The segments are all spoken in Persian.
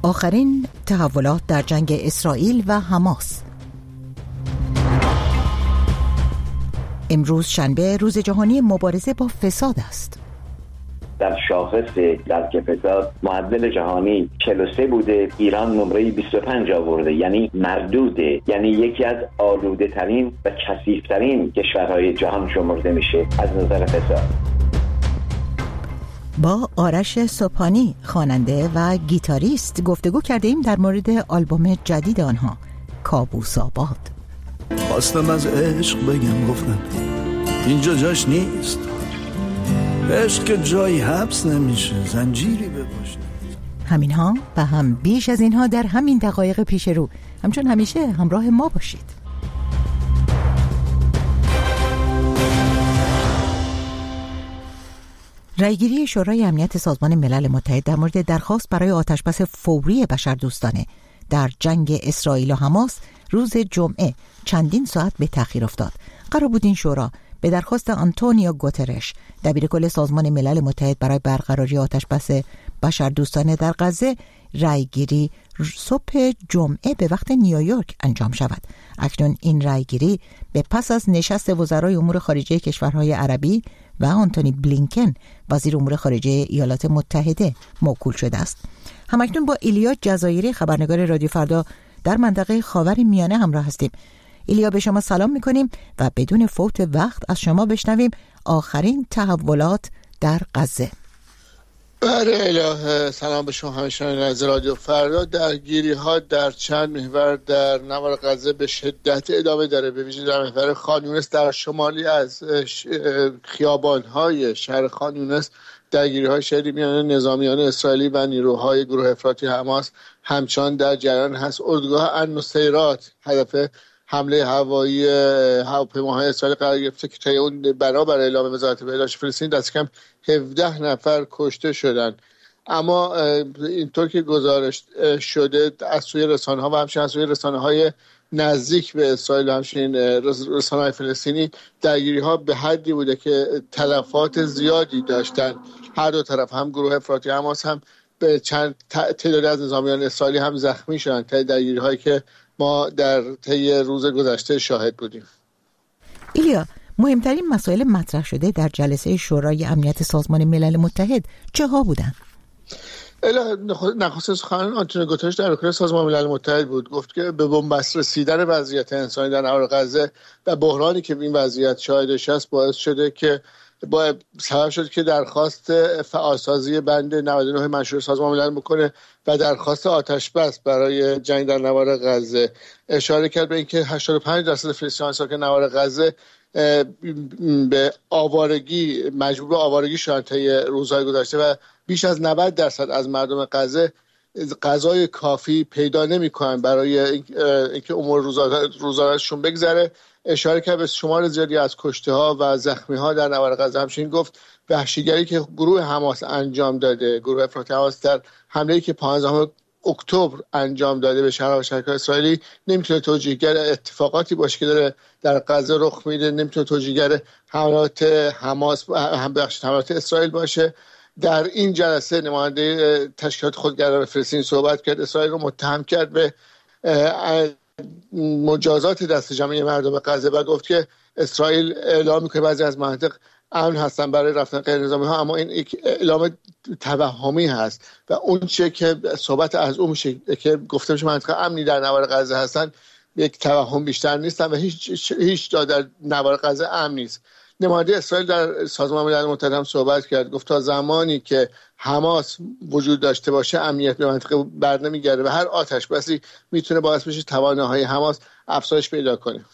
آخرین تحولات در جنگ اسرائیل و حماس. امروز شنبه روز جهانی مبارزه با فساد است. در شاخص درک فساد معدل جهانی 43 بوده، ایران نمره 25 آورده، یعنی مردوده، یعنی یکی از آلوده ترین و کثیف ترین کشورهای جهان شمرده میشه از نظر فساد. با آرش سوپانی خواننده و گیتاریست گفتگو کرده ایم در مورد آلبوم جدید آنها، کابوس آباد. خواستم از عشق بگم، گفتم اینجا جاش نیست، عشق که جایی حبس نمیشه، زنجیری بپوش. همینها و هم بیش از اینها در همین دقایق پیش رو. همچون همیشه همراه ما باشید. رأیگیری شورای امنیت سازمان ملل متحد در مورد درخواست برای آتشبس فوری بشردوستانه در جنگ اسرائیل و حماس روز جمعه چندین ساعت به تأخیر افتاد. قرار بود این شورا به درخواست آنتونیو گوترش، دبیرکل سازمان ملل متحد برای برقراری آتشبس بشردوستانه در غزه، رأیگیری صبح جمعه به وقت نیویورک انجام شود. اکنون این رأیگیری به پس از نشست وزرای امور خارجه کشورهای عربی و آنتونی بلینکن وزیر امور خارجه ایالات متحده موکول شده است. همکنون با ایلیا جزایری خبرنگار رادیو فردا در منطقه خاورمیانه همراه هستیم. ایلیا، به شما سلام میکنیم و بدون فوت وقت از شما بشنویم آخرین تحولات در غزه. بله اله، سلام به شما همیشون از رادیو فردا. درگیری ها در چند محور در نوار غزه به شدت ادامه داره، به ویژه در محور خان یونس در شمالی از خیابان های شهر خان یونس درگیری های شدیدی میان نظامیان اسرائیلی و نیروهای گروه افراطی حماس همچنان در جریان هست. اردوگاه النصیرات هدف حمله هوایی هواپیماهای اسرائیل قرار گرفته که طی اون برابر اعلام وزارت بهداشت فلسطین دست کم 17 نفر کشته شدن. اما اینطور که گزارش شده از سوی رسانه‌ها و همچنین از سوی رسانه‌های نزدیک به اسرائیل و همچنین رسانه‌های فلسطینی، درگیری‌ها به حدی بوده که تلفات زیادی داشتن. هر دو طرف، هم گروه افراطی حماس هم به چند تعدادی از نظامیان اسرائیلی هم زخمی شدن طی درگیری‌هایی که ما در طی روز گذشته شاهد بودیم. ایلیا، مهمترین مسائل مطرح شده در جلسه شورای امنیت سازمان ملل متحد چه ها بودند؟ نخست سخنران آنتونیو گوترش دبیرکل سازمان ملل متحد بود. گفت که به بنبست رسیدن وضعیت انسانی در نوار غزه و بحرانی که این وضعیت شاهدش است باعث شده که سبب شد که درخواست فعالسازی بند 99 منشور سازمان ملل بکنه و درخواست آتشبس برای جنگ در نوار غزه. اشاره کرد به اینکه 85% فلسطینیان ساکن نوار غزه به آوارگی مجبور به آوارگی شدن طی روزهای گذشته و بیش از 90% از مردم غزه غذای کافی پیدا نمی‌کنن برای اینکه امور روزانه‌شون بگذره. اشاره کرد به شمار زیادی از کشته‌ها و زخمی‌ها در نوار غزه. همچنین گفت وحشیگری که گروه حماس انجام داده، گروه افراطی حماس در حمله‌ای که 15 اکتبر انجام داده به شهرها و شهرهای اسرائیلی نمیتونه توجیهگر اتفاقاتی باشه که داره در غزه رخ میده، نمیتونه توجیهگر حملات حماس حملات اسرائیل باشه. در این جلسه نماینده تشکیلات خودگردان فلسطین صحبت کرد، اسرائیل رو متهم کرد به مجازات دست جمعی مردم غزه و گفت که اسرائیل اعلام میکنه بعضی از مناطق امن هستن برای رفتن غیر نظامی ها، اما این یک اعلام توهمی هست و اون چه که صحبت از اون میشه که گفته میشه مناطق امنی در نوار غزه هستن یک توهم بیشتر نیستن و هیچ جا در نوار غزه امن نیست. نماینده اسرائیل در سازمان ملل متحد هم صحبت کرد، گفت تا زمانی که حماس وجود داشته باشه امنیت به منطقه بر نمیگرده و هر آتشبسی میتونه باعث بشه توانایی حماس افزایش پیدا کنه.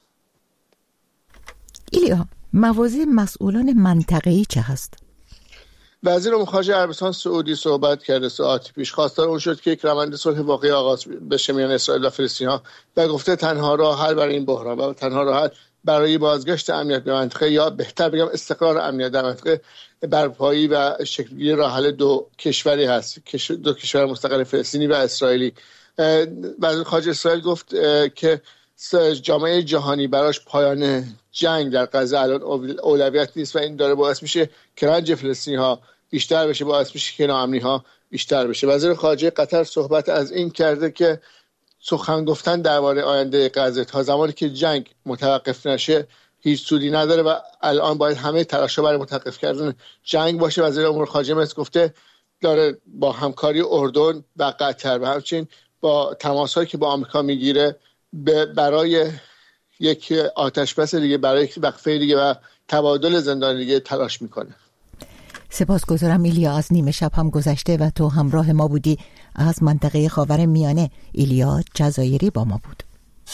ایلیا، مواضع مسئولان منطقه‌ای چه هست؟ وزیر امور خارجه عربستان سعودی صحبت کرده ساعتی پیش. خواستار اون شد که یک روند صلح واقعی آغاز بشه میان اسرائیل و فلسطینی‌ها و گفته تنها راه حل برای این بحران و تنها راه حل برای بازگشت امنیت به منطقه، یا بهتر بگم استقرار امنیت در منطقه، برپایی و شکل‌گیری راه حل دو کشوری هست، دو کشور مستقل فلسطینی و اسرائیلی. وزیر خارجه اسرائیل گفت که جامعه جهانی براش پایان جنگ در غزه الان اولویت نیست و این داره باعث میشه که رنج فلسطینی‌ها بیشتر بشه، باعث میشه که ناامنی‌ها بیشتر بشه. وزیر خارجه قطر صحبت از این کرده که سخن گفتن درباره آینده غزه تا زمانی که جنگ متوقف نشه هیچ سودی نداره و الان باید همه تلاش‌ها برای متوقف کردن جنگ باشه. وزیر امور خارجه مصر گفته داره با همکاری اردن و قطر و همچنین با تماس‌هایی که با آمریکا میگیره برای یک آتش‌بس دیگه، برای یک وقفه دیگه و تبادل زندان دیگه تلاش میکنه. سپاسگزارم ایلیا، از نیمه شب هم گذشته و تو همراه ما بودی. از منطقه خاورمیانه ایلیا جزایری با ما بود.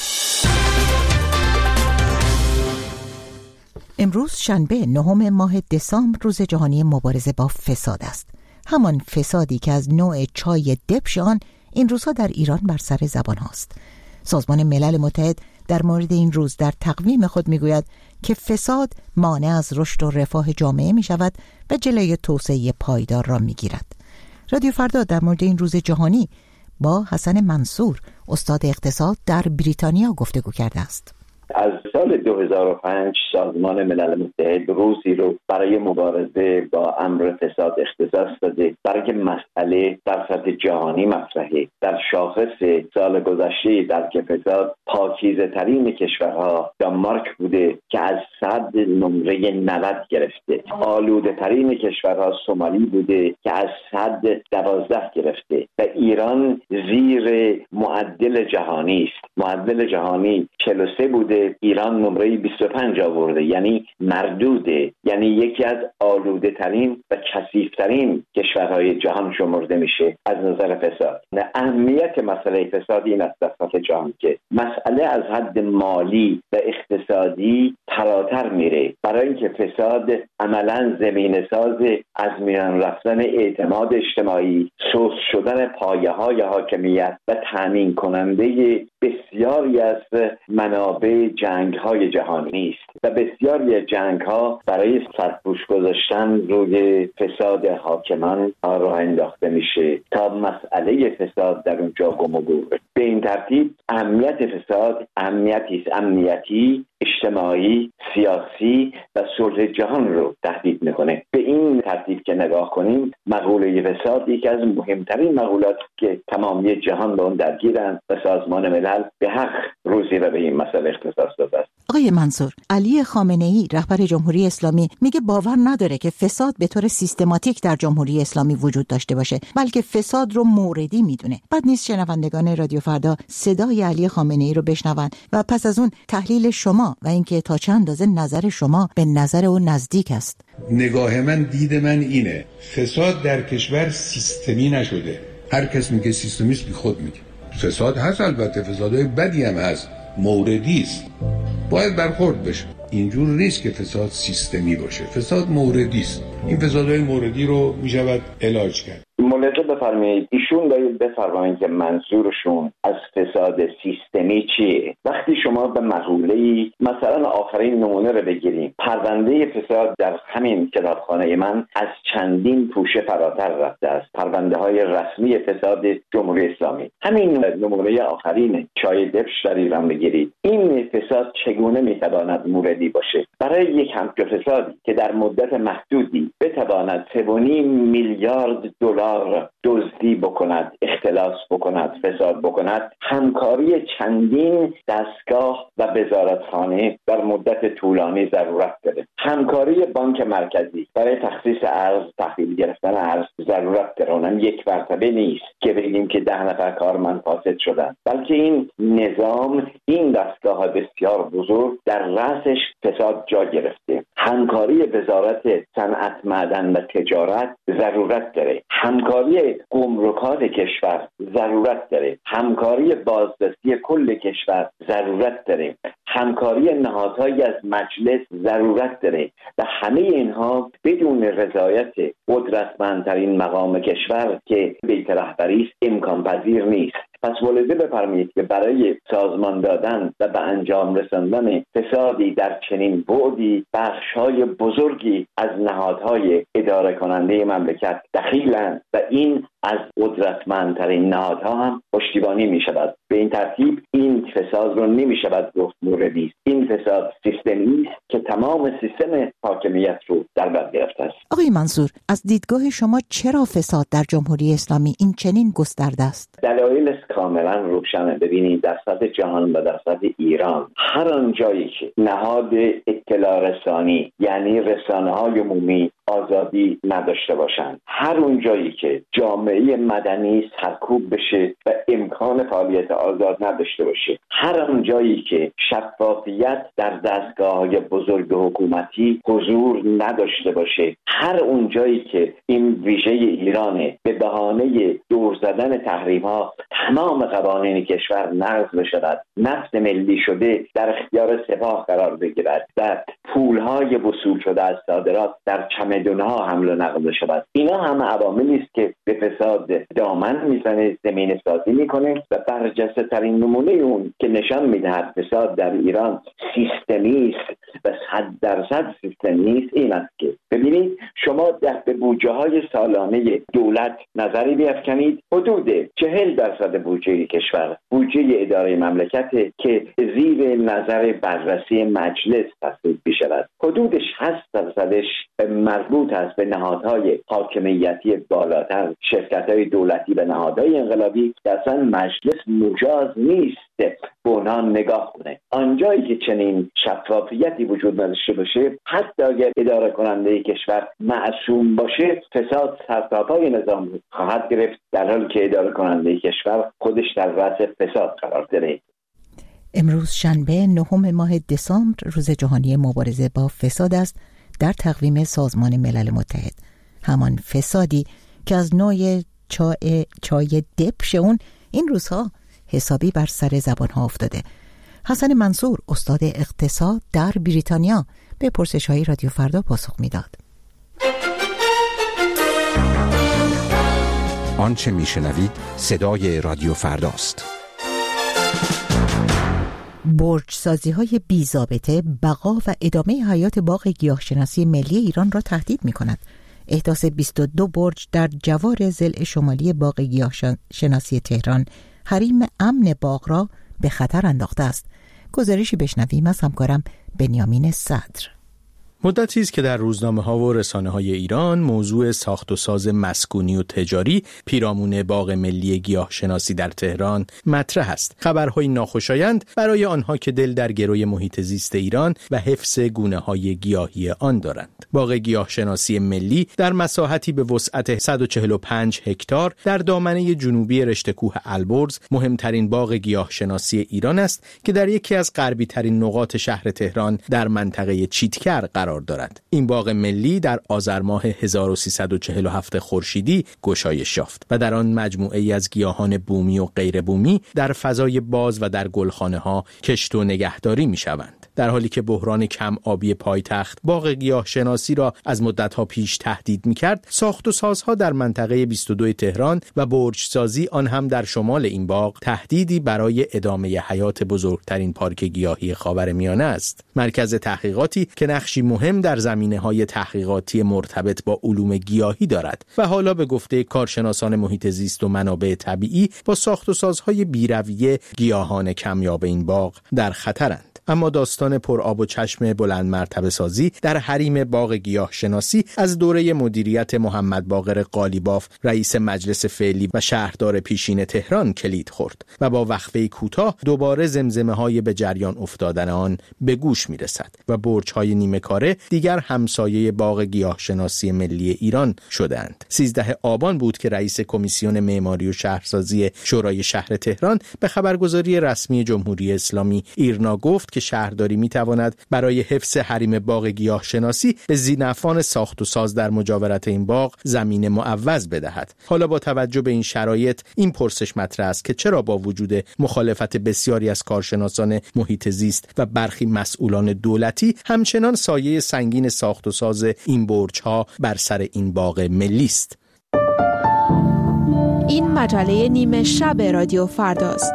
امروز شنبه 9 ماه دسامبر روز جهانی مبارزه با فساد است. همان فسادی که از نوع چای دبش آن این روزها در ایران بر سر زبان هاست. سازمان ملل متحد در مورد این روز در تقویم خود میگوید که فساد مانع از رشد و رفاه جامعه می شود و جلوی توسعه پایدار را می گیرد. رادیو فردا در مورد این روز جهانی با حسن منصور استاد اقتصاد در بریتانیا گفتگو کرده است. از سال 2005 سازمان ملل متحد روزی رو برای مبارزه با امر فساد اختصاص داده، برای مسئله در سطح جهانی مطرحه. در شاخص سال گذشته در که فساد پاکیزه ترین کشورها دانمارک بوده که از 100 نمره 90 گرفته، آلوده ترین کشورها سومالی بوده که از 112 گرفته و ایران زیر معدل جهانی است. معدل جهانی 43 بوده، ایران نمره 25 آورده، یعنی مردوده، یعنی یکی از آلوده ترین و کثیف ترین کشورهای جهان شمرده میشه از نظر فساد. اهمیت مسئله فساد این است در سطح جهان که مسئله از حد مالی و اقتصادی فراتر میره، برای اینکه فساد عملا زمینه ساز از میان رفتن اعتماد اجتماعی، سوس شدن پایه‌های حاکمیت و تامین کننده بسیاری از منابع جنگ‌های جهانی است و بسیاری از جنگ‌ها برای سرپوش گذاشتن روی فساد حاکمان راه انداخته میشه تا مسئله فساد در اونجا گم و گور. به این ترتیب اهمیت فساد امنیتی، اجتماعی، سیاسی و صلح جهان رو تهدید میکنه. به این ترتیب که نگاه کنیم، مقوله فساد یکی از مهمترین مقولات که تمامی جهان با اون درگیرند و سازمان ملل به حق روزی رو به این مسئله اختصاص داده است. آقای منصور، علی خامنه‌ای رهبر جمهوری اسلامی میگه باور نداره که فساد به طور سیستماتیک در جمهوری اسلامی وجود داشته باشه، بلکه فساد رو موردی میدونه. بد نیست شنوندگان رادیو فردا صدای علی خامنه‌ای رو بشنون و پس از اون تحلیل شما و اینکه تا چند اندازه نظر شما به نظر اون نزدیک است. نگاه من، دید من اینه، فساد در کشور سیستمی نشده. هر کس میگه سیستمیست بی خود میگه. فساد هست، البته فسادهای بدی هم هست، موردی است، باید برخورد بشه. اینجور نیست که فساد سیستمی باشه، فساد موردی است. این فسادهای موردی رو میشود علاج کرد. ملاحظه بفرمایید، ایشون باید بفرمایید که منظورشون از فساد سیستمی چیه. وقتی شما به مقوله‌ای مثلا آخرین نمونه رو بگیریم، پرونده فساد در همین کتابخانه من از چندین پوشه فراتر رفته است. پرونده های رسمی فساد جمهوری اسلامی، همین نمونه آخرین چای دبش در ایران بگیرید. این فساد چگونه میتواند موردی باشه؟ برای یک همچو فسادی که در مدت محدودی بتواند 3.5 میلیارد دلار دزدی بکند، اختلاس بکند، فساد بکند، همکاری چندین دستگاه و وزارتخانه در مدت طولانی ضرورت داره. همکاری بانک مرکزی برای تخصیص ارز، تحویل گرفتن ارز ضرورت داره. اونم یک مرتبه نیست که بگیم که 10 نفر کارمند فاسد شدن، بلکه این نظام، این دستگاه بسیار بزرگ در رأسش فساد جا گرفته. همکاری وزارت صنعت، معدن و تجارت ضرورت داره. همکاری گمرکات کشور ضرورت داره. همکاری بازرسی کل کشور ضرورت داره. همکاری نهادهای از مجلس ضرورت داره و همه اینها بدون رضایت قدرتمندترین مقام کشور که بیت رهبری است امکان پذیر نیست. پس ملاحظه بفرمایید که برای سازمان دادن و به انجام رساندن فسادی در چنین بعدی بخش‌های بزرگی از نهادهای اداره کننده مملکت دخیلند و این از قدرتمندترین نهادها هم پشتیبانی می شود. به این ترتیب این فساد رو نمی شود گفت موردی است. این فساد سیستمی است که تمام سیستم حاکمیت رو در بر گرفته است. آقای منصور، از دیدگاه شما چرا فساد در جمهوری اسلامی این چنین گسترده است؟ دلایلش کاملا روشنه. ببینید در سطح جهان و در سطح ایران هر آن جایی که نهاد اطلاع رسانی یعنی رسانه‌های عمومی آزادی نداشته باشند، هر اون جایی که جامعه مدنی سرکوب بشه و امکان فعالیت آزاد نداشته باشه، هر اون جایی که شفافیت در دستگاه‌های بزرگ حکومتی حضور نداشته باشه، هر اون جایی که این ویژه ایرانه به بهانه دور زدن تحریم‌ها تمام قوانین کشور نقض بشود، نفت ملی شده در اختیار سپاه قرار بگیرد و پول‌های وصول شده از صادرات در چمدون‌ها حمل و نقل شود، اینا همه عواملی است که به فساد دامن میزنه، زمین سازی میکنه و برجسته ترین نمونه اون که نشان میدهد فساد در ایران سیستمی است و 100% سیستمی است این است که ببینید شما به بودجه‌های سالانه دولت نظری بیفکنید، حدود 40% بودجه کشور بودجه اداره مملکت که زیر نظر بررسی مجلس تصویب بشود، حدود 60%ش مربوط است به نهادهای حاکمیتی بالاتر، شرکت‌های دولتی و نهادهای انقلابی که اصلا مجلس مجاز نیست به اونها نگاه کنه. آنجایی که چنین شفافیتی وجود نداشته باشه، حتی اگر اداره کننده کشور معصوم باشه، فساد سرتاپای نظام خواهد گرفت، در حالی که اداره کننده کشور خودش در رأس فساد قرار داره. امروز شنبه 9 ماه دسامبر روز جهانی مبارزه با فساد است در تقویم سازمان ملل متحد. همان فسادی که از نوع چای دبش اون این روزها حسابی بر سر زبانها افتاده. حسن منصور، استاد اقتصاد در بریتانیا، به پرسش‌های رادیو فردا پاسخ میداد. آنچه میشنوید صدای رادیو فرداست. برج سازی های بی ضابطه بقا و ادامه حیات باغ گیاهشناسی ملی ایران را تهدید می کند. احداث 22 برج در جوار ضلع شمالی باغ گیاهشناسی تهران حریم امن باغ را به خطر انداخته است. گزارشی بشنویم از همکارم بنیامین صدر. مدتی است که در روزنامه‌ها و رسانه‌های ایران موضوع ساخت و ساز مسکونی و تجاری پیرامون باغ ملی گیاهشناسی در تهران مطرح است. خبرهای ناخوشایند برای آنها که دل در گروی محیط زیست ایران و حفظ گونه‌های گیاهی آن دارند. باغ گیاهشناسی ملی در مساحتی به وسعت 145 هکتار در دامنه جنوبی رشته کوه البرز مهمترین باغ گیاهشناسی ایران است که در یکی از غربی‌ترین نقاط شهر تهران در منطقه چیتکر قرار دارد. این باغ ملی در آذر ماه 1347 خورشیدی گشایش یافت و در آن مجموعه‌ای از گیاهان بومی و غیر بومی در فضای باز و در گلخانه‌ها کشت و نگهداری می‌شوند. در حالی که بحران کم آبی پایتخت باغ گیاهشناسی را از مدت‌ها پیش تهدید می‌کرد، ساخت و سازها در منطقه 22 تهران و برج سازی آن هم در شمال این باغ تهدیدی برای ادامه حیات بزرگترین پارک گیاهی خاورمیانه است. مرکز تحقیقاتی که نقشی مهم در زمینه‌های تحقیقاتی مرتبط با علوم گیاهی دارد و حالا به گفته کارشناسان محیط زیست و منابع طبیعی با ساخت و سازهای بی‌رویه گیاهان کمیاب این باغ در خطرند. اما داستان پرآب و چشم بلند مرتبه سازی در حریم باغ گیاهشناسی از دوره مدیریت محمد باقر قالیباف رئیس مجلس فعلی و شهردار پیشین تهران کلید خورد و با وقفه کوتاه دوباره زمزمه‌های به جریان افتادن آن به گوش می‌رسد و برج‌های نیمه کاره دیگر همسایه باغ گیاهشناسی ملی ایران شدند. 13 آبان بود که رئیس کمیسیون معماری و شهرسازی شورای شهر تهران به خبرگزاری رسمی جمهوری اسلامی ایرنا گفت که شهرداری می‌تواند برای حفظ حریم باغ گیاهشناسی به ذی‌نفعان ساخت و ساز در مجاورت این باغ زمین معوض بدهد. حالا با توجه به این شرایط این پرسش مطرح است که چرا با وجود مخالفت بسیاری از کارشناسان محیط زیست و برخی مسئولان دولتی همچنان سایه سنگین ساخت و ساز این برج‌ها بر سر این باغ ملی است. این مجله نیمه شب رادیو فرداست.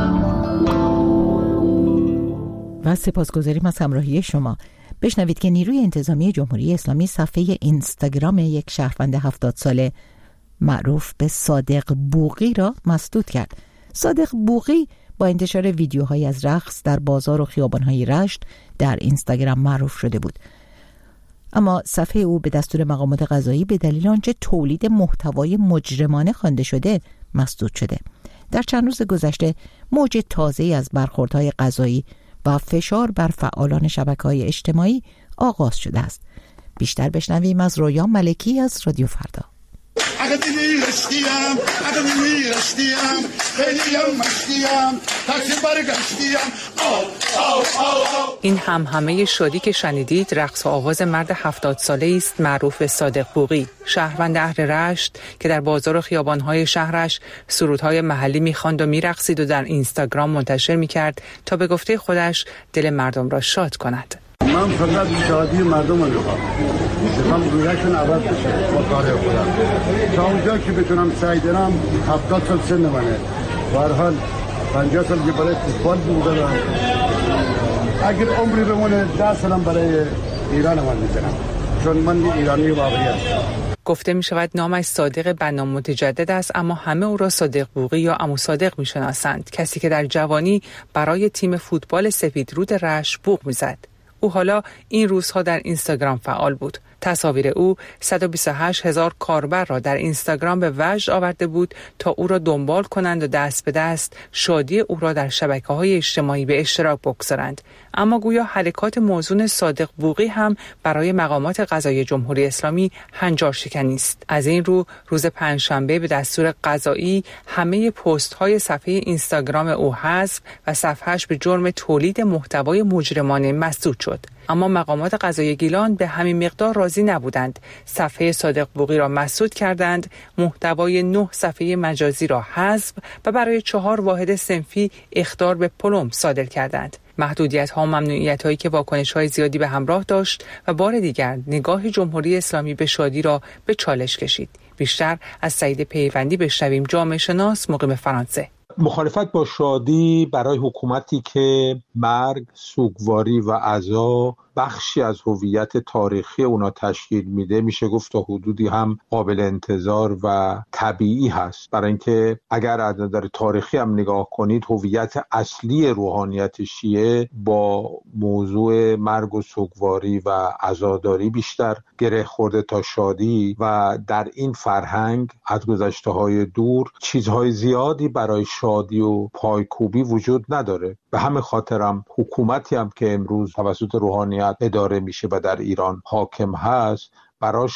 و سپاسگزاریم از همراهی شما. بشنوید که نیروی انتظامی جمهوری اسلامی صفحه اینستاگرام یک شهروند 70 ساله معروف به صادق بوقی را مسدود کرد. صادق بوقی با انتشار ویدیوهای از رقص در بازار و خیابان‌های رشت در اینستاگرام معروف شده بود. اما صفحه او به دستور مقامات قضایی به دلیل آنچه تولید محتوای مجرمانه خوانده شده مسدود شده. در چند روز گذشته موج تازه‌ای از برخوردهای قضایی و فشار بر فعالان شبکه‌های اجتماعی آغاز شده است. بیشتر بشنویم از رویا ملکی از رادیو فردا. این همهمه شادی که شنیدید رقص و آواز مرد 70 ساله است معروف به صادق بوقی، شهروند اهل رشت که در بازار و خیابان‌های شهرش سرودهای محلی می‌خواند و می‌رقصید و در اینستاگرام منتشر می‌کرد تا به گفته خودش دل مردم را شاد کند. من فقط شادی مردم رو میخوام رویشون عوض بشه با کار خودم. تا اونجا که بتونم سعی دارم 70 سال سن منه و هر حال 50 سال که برای فوتبال بودم، اگر عمری بمونه 10 سالم برای ایران من میزنم، چون من ایرانی واقعی هستم. گفته می شود نامش صادق بنا متجدد است، اما همه او را صادق بوقی یا عمو صادق می شناسند، کسی که در جوانی برای تیم فوتبال سفیدرود رشت بوق می زد. او حالا این روزها در اینستاگرام فعال بود. تصاویر او 128,000 کاربر را در اینستاگرام به وجد آورده بود تا او را دنبال کنند و دست به دست شادی او را در شبکه‌های اجتماعی به اشتراک بگذارند. اما گویا حرکات موزون صادق بوقی هم برای مقامات قضایی جمهوری اسلامی هنجار شکنی است. از این رو روز پنجشنبه به دستور قضایی همه پست‌های صفحه اینستاگرام او حذف و صفحه‌اش به جرم تولید محتوای مجرمانه مسدود شد. اما مقامات قضایی گیلان به همین مقدار راضی نبودند. صفحه صادق بوقی را مسدود کردند، محتوای 9 صفحه مجازی را حذف و برای 4 واحد صنفی اخطار به پلم صادر کردند. محدودیت‌ها و ممنوعیت‌هایی که واکنش‌های زیادی به همراه داشت و بار دیگر نگاه جمهوری اسلامی به شادی را به چالش کشید. بیشتر از سعید پیوندی بشنویم، جامعه شناس مقیم فرانسه. مخالفت با شادی برای حکومتی که مرگ، سوگواری و عزا بخشی از هویت تاریخی اونا تشکیل میده، میشه گفت تا حدودی هم قابل انتظار و طبیعی هست. برای اینکه اگر از نظر تاریخی هم نگاه کنید، هویت اصلی روحانیت شیعه با موضوع مرگ و سوگواری و عزاداری بیشتر گره خورده تا شادی و در این فرهنگ از گذشته‌های دور چیزهای زیادی برای شادی و پایکوبی وجود نداره. به همین خاطرم حکومتی هم که امروز توسط روحانیت اداره میشه و در ایران حاکم هست، براش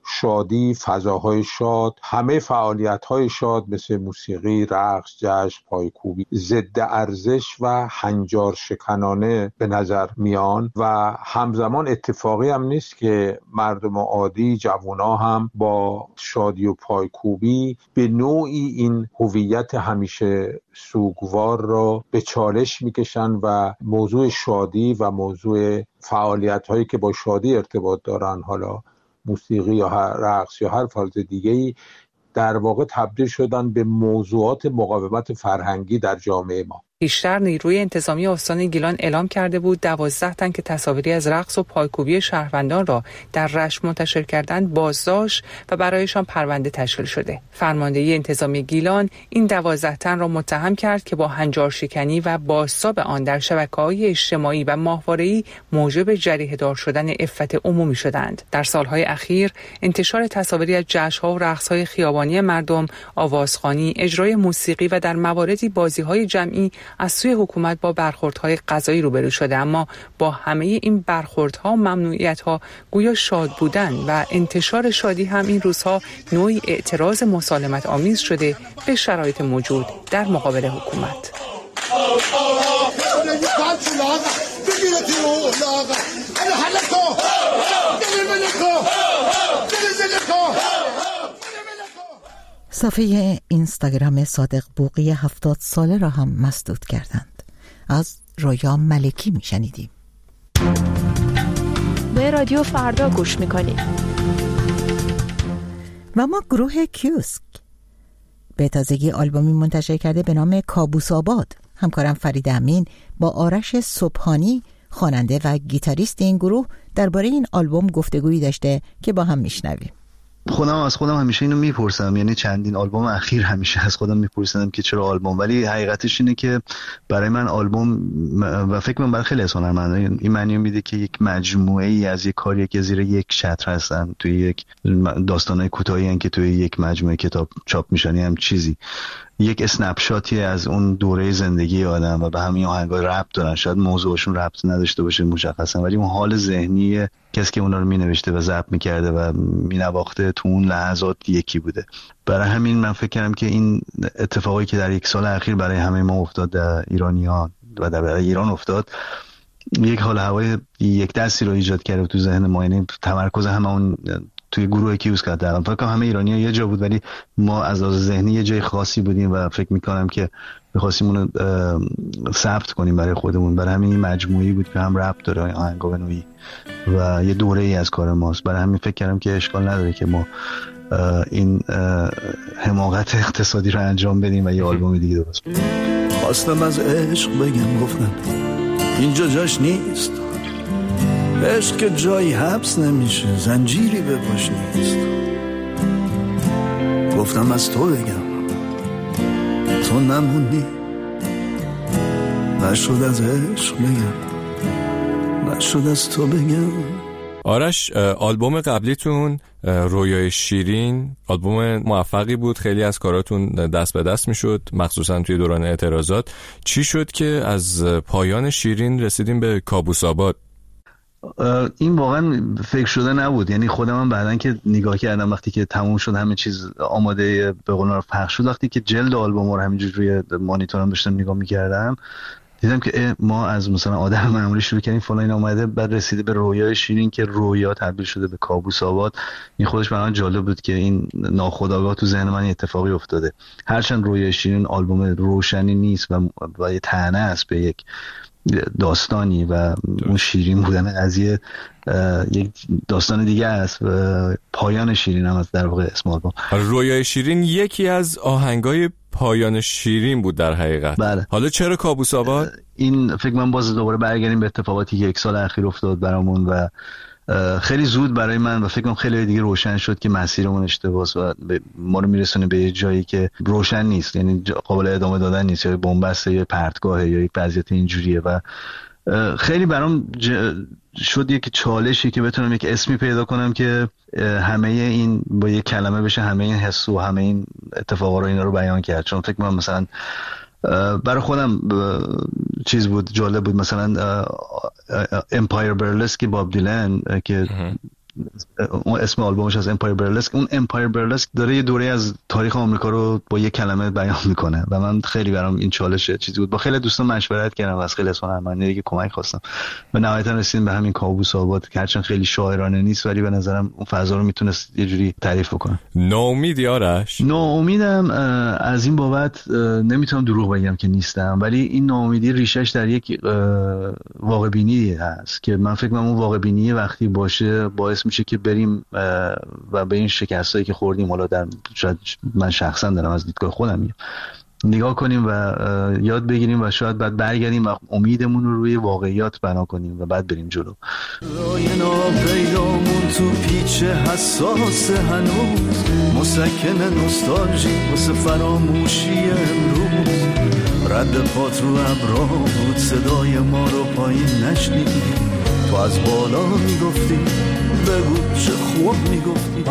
شادی، فضاهای شاد، همه فعالیت‌های شاد مثل موسیقی، رقص، جشن، پایکوبی ضد ارزش و هنجار شکنانه به نظر میان و همزمان اتفاقی هم نیست که مردم عادی، جوونا هم با شادی و پایکوبی به نوعی این هویت همیشه سوگوار را به چالش میکشن و موضوع شادی و موضوع فعالیت‌هایی که با شادی ارتباط دارن، حالا موسیقی یا رقص یا هر فعالیت دیگه‌ای، در واقع تبدیل شدن به موضوعات مقاومت فرهنگی در جامعه ما. بیشتر نیروی انتظامی استان گیلان اعلام کرده بود 12 تن که تصاویری از رقص و پایکوبی شهروندان را در رشت منتشر کردند بازداشت و برایشان پرونده تشکیل شده. فرماندهی انتظامی گیلان این 12 تن را متهم کرد که با هنجار شکنی و بازتاب آن در شبکه‌های اجتماعی و ماهواره‌ای موجب جریحه‌دار شدن عفت عمومی شدند. در سالهای اخیر انتشار تصاویری از جشن‌ها و رقص‌های خیابانی مردم، آوازخوانی، اجرای موسیقی و در مواردی بازی‌های جمعی از سوی حکومت با برخوردهای قضایی روبرو شده، اما با همه این برخوردها و ممنوعیت‌ها گویا شاد بودن و انتشار شادی هم این روزها نوعی اعتراض مسالمت آمیز شده به شرایط موجود در مقابل حکومت. صفحه اینستاگرام صادق بوقی 70 ساله را هم مسدود کردند. از رویا ملکی میشنیدیم. به رادیو فردا گوش میکنید. و ما گروه کیوسک به تازگی آلبومی منتشر کرده به نام کابوس آباد. همکارم فرید امین با آرش صبحانی، خواننده و گیتاریست این گروه، درباره این آلبوم گفتگویی داشته که با هم میشنویم. خودم از خودم همیشه اینو میپرسم، یعنی چندین آلبوم اخیر همیشه از خودم میپرسیدم که چرا آلبوم، ولی حقیقتش اینه که برای من آلبوم و فکر کنم برای خیلی از هنرمندان این معنی میده که یک مجموعه ای از یک کاری که زیر یک چتر هستن، توی یک داستانای کوتاهی ان که توی یک مجموعه کتاب چاپ میشن، هم چیزی یک اسنپ شاتی از اون دوره زندگی آدم و به همین آهنگا ربط دارن. شاید موضوعشون ربط نداشته باشه مشخصا، ولی اون حال ذهنی کسی که اونا رو مینوشته و ضبط میکرده و مینواخته تو اون لحظات یکی بوده. برای همین من فکر کردم که این اتفاقی که در یک سال اخیر برای همه ما افتاد، در ایرانیان و در ایران افتاد، یک حال هوای یک دستی رو ایجاد کرده تو ذهن ما. یعنی تمرکز همون توی گروه کیوس کردم، فکر کنم همه ایرانی‌ها یه جا بود ولی ما از لحاظ ذهنی یه جای خاصی بودیم و فکر می‌کنم که می‌خواستیم اونو ثبت کنیم برای خودمون. برای همین این مجموعی بود که هم رپ داره آهنگا به نوعی و یه دوره‌ای از کار ماست. برای همین فکر کردم که اشکال نداره که ما این حماقت اقتصادی رو انجام بدیم و یه آلبوم دیگه درست کنیم. خواستم از عشق بگم، گفتن اینجا جاش نیست، عشق که جایی حبس نمیشه، زنجیری به پاش نیست. گفتم از تو بگم، تو نمونی، نشد از عشق بگم، نشد از تو بگم. آرش، آلبوم قبلیتون رویای شیرین آلبوم موفقی بود، خیلی از کاراتون دست به دست میشد، مخصوصا توی دوران اعتراضات. چی شد که از پایان شیرین رسیدیم به کابوس آباد؟ این واقعا فکر شده نبود. یعنی خودم بعدن که نگاه کردم وقتی که تموم شد همه چیز آماده به قول معروف پخش شد، وقتی که جلد آلبوم رو همینجوری روی مانیتورم داشتم نگاه می‌کردم دیدم که ما از مثلا آدم معمولی شروع کردیم فلان این اومده، بعد رسیده به رویای شیرین که رویا تبدیل شده به کابوس آباد. این خودش برام جالب بود که این ناخودآگاه تو ذهن من اتفاقی افتاده. هرچند رویای شیرین آلبوم روشنی نیست و یه طعنه است به یک داستانی و اون شیرین بودن قضیه یک داستان دیگه است و پایان شیرین هم از در واقع اسم آلبوم. رویای شیرین یکی از آهنگای پایان شیرین بود در حقیقت. بله. حالا چرا کابوس آباد؟ این فکر من باز دوباره برگردیم به اتفاقاتی که یک سال اخیر افتاد برامون و خیلی زود برای من و فکر کنم خیلی دیگه روشن شد که مسیرمون اشتباهه و ما رو میرسونه به یه جایی که روشن نیست، یعنی قابل ادامه دادن نیست، یا بن‌بسته یا پرتگاهه یا یک وضعیت اینجوریه و خیلی برام شد یک چالشی که بتونم یک اسمی پیدا کنم که همه این با یک کلمه بشه همه این حس و همه این اتفاقا رو اینا رو بیان کرد. چون فکر کنم مثلا برای خودم چیز بود، جالب بود، مثلا امپایر برلسک باب دیلن که اون اسم آلبومش از امپایر برلسک، اون امپایر برلسک داره یه دوره از تاریخ آمریکا رو با یه کلمه بیان میکنه و من خیلی برام این چالش چیزی بود. با خیلی دوستان مشورت کردم و از خیلی از هنرمندان دیگه کمک خواستم و نهایتا رسیدیم به همین کابوس آباد که هرچند خیلی شاعرانه نیست ولی به نظرم اون فضا رو میتونست یه جوری تعریف بکنه. ناامیدی آرش؟ ناامیدم از این بابت نمیتونم دروغ بگم که نیستم، ولی این ناامیدی ریشش در یک واقع بینی هست که من فکر کنم اون واقع بینی وقتی باشه باعث میشه که بریم و به این شکستایی که خوردیم، حالا در شاید من شخصا دارم از دیدگاه خودم میگم، نگاه کنیم و یاد بگیریم و شاید بعد برگردیم و امیدمون رو روی واقعیات بنا کنیم و بعد بریم جلو. رای ناپیدامون تو پیچ حساس هنوز، مسکن نوستالژی واسه فراموشی امروز، رد پات رو ابرا بود صدای ما رو پایین نشنیدی، تو از بالا میگفتی بگو چه خوب میگفتی.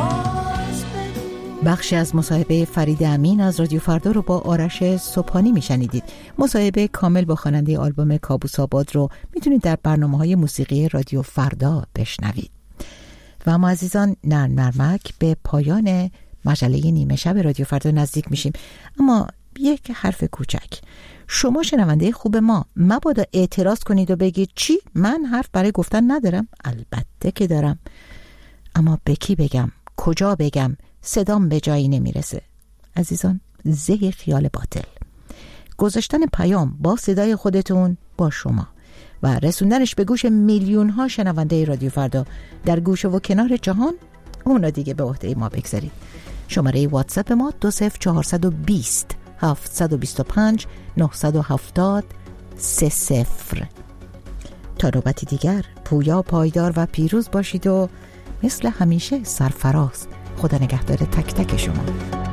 بخشی از مصاحبه فرید امین از رادیو فردا رو با آرش صبحانی میشنیدید. مصاحبه کامل با خواننده آلبوم کابوس آباد رو میتونید در برنامه‌های موسیقی رادیو فردا بشنوید. و اما عزیزان، نرمک به پایان مجله نیمه شب رادیو فردا نزدیک میشیم، اما یک حرف کوچک. شما شنونده خوب ما مبادا اعتراض کنید و بگید چی؟ من حرف برای گفتن ندارم. البته که دارم، اما به کی بگم؟ کجا بگم؟ صدام به جایی نمیرسه. عزیزان، زه خیال باطل. گذاشتن پیام با صدای خودتون با شما و رسوندنش به گوش میلیون ها شنونده رادیو فردا در گوشه و کنار جهان، اونا دیگه به عهده ما بگذارید. شماره واتساپ ما 20420 725 970 30. تا نوبتی دیگر پویا، پایدار و پیروز باشید و مثل همیشه سرفراز خدا نگهدار تک تک شما.